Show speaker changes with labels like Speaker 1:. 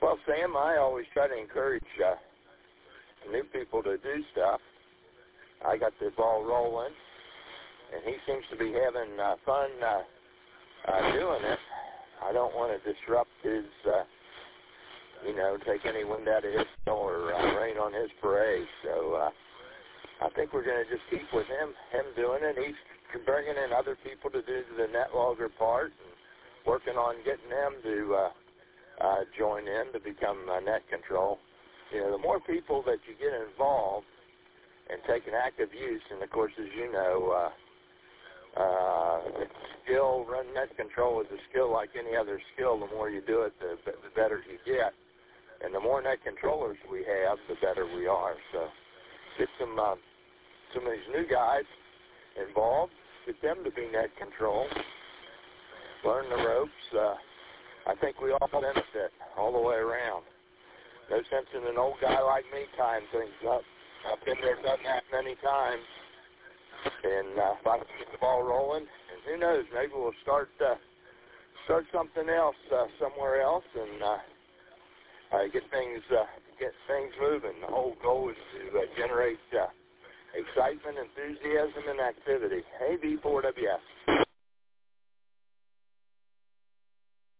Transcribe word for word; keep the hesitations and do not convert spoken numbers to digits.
Speaker 1: Well, Sam, I always try to encourage uh, new people to do stuff. I got the ball rolling, and he seems to be having uh, fun uh, uh, doing it. I don't want to disrupt his, uh, you know, take any wind out of his sail or uh, rain on his parade. So uh, I think we're going to just keep with him, him doing it. He's bringing in other people to do the net logger part and working on getting them to uh, uh, join in to become uh, net control. You know, the more people that you get involved and take an active use, and of course, as you know, uh, uh, skill, run net control is a skill like any other skill. The more you do it, the, the better you get. And the more net controllers we have, the better we are. So get some, uh, some of these new guys involved, get them to be net control, learn the ropes. Uh, I think we all benefit all the way around. No sense in an old guy like me tying things up. I've been there, done that many times. And uh, if I can get the ball rolling, and who knows, maybe we'll start uh, start something else uh, somewhere else and uh, uh, get things uh, get things moving. The whole goal is to uh, generate uh, excitement, enthusiasm, and activity. A B four W S.